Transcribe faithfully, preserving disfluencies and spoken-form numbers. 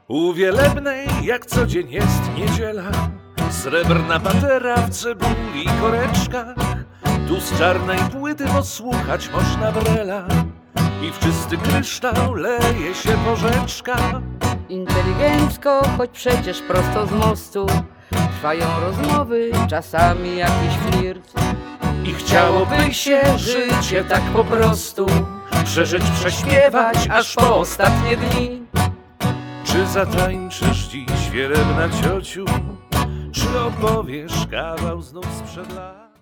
U Wielebnej jak co dzień jest niedziela, srebrna patera w cebuli i koreczkach. Tu z czarnej płyty posłuchać można Brela i w czysty kryształ leje się porzeczka. Inteligencko, choć przecież prosto z mostu trwają rozmowy, czasami jakiś flirt. I chciałoby się życie tak po prostu przeżyć, prześpiewać aż po ostatnie dni. Czy zatańczysz dziś, wielebna ciociu? Czy opowiesz kawał znów sprzed lat?